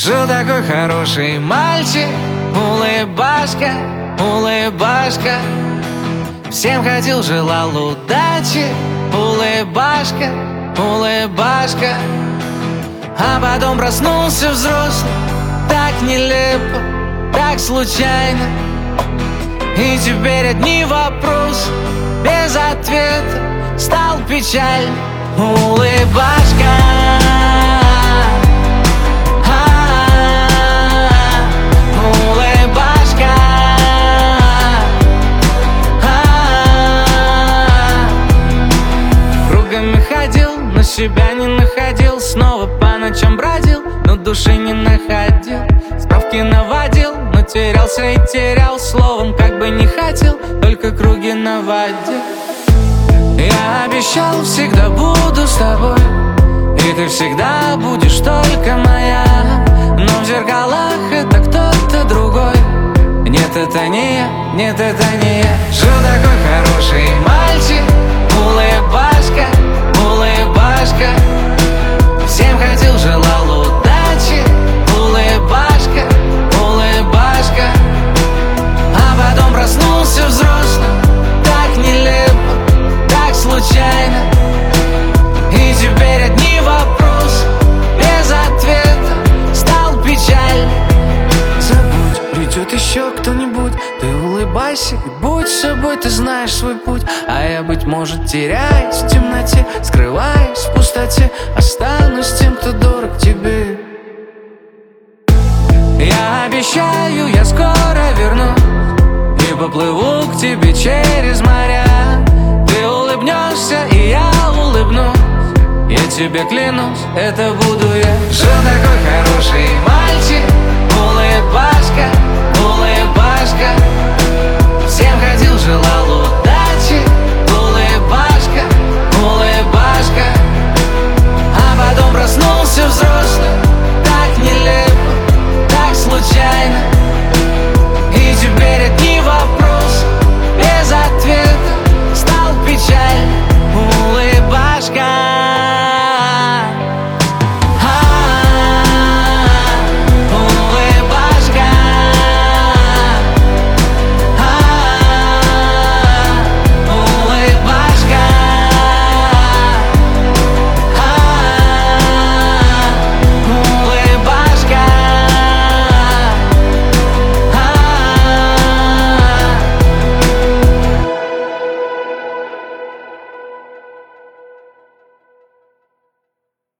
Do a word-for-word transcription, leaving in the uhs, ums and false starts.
Жил такой хороший мальчик, улыбашка, улыбашка. Всем ходил, желал удачи, улыбашка, улыбашка. А потом проснулся взрослым, так нелепо, так случайно. И теперь одни вопросы, без ответа, стал печаль. Улыбашка, улыбашка, кругами ходил, но себя не находил. Снова по ночам бродил, но души не находил. Справки наводил, но терялся и терял. Словом, как бы не хотел, только круги наводил. Я обещал, всегда буду с тобой, и ты всегда будешь только моя. Но в зеркалах это кто-то другой. Нет, это не я, нет, это не я. Жил такой хороший мальчик, улыбашка, улыбашка. Всем ходил, желал удачи, улыбашка, улыбашка. А потом проснулся взрослым, так нелепо, так случайно. И теперь одни вопросы, без ответа, стал печаль. Забудь, придет еще кто-нибудь. Ты улыбайся и будь собой, ты знаешь свой путь. А я, быть может, теряюсь в темноте, скрываюсь в пустоте, останусь тем, кто дорог тебе. Я обещаю, я скоро вернусь и поплыву к тебе через моря. Ты улыбнешься, и я улыбнусь, я тебе клянусь, это буду я. Жил такой хороший мальчик,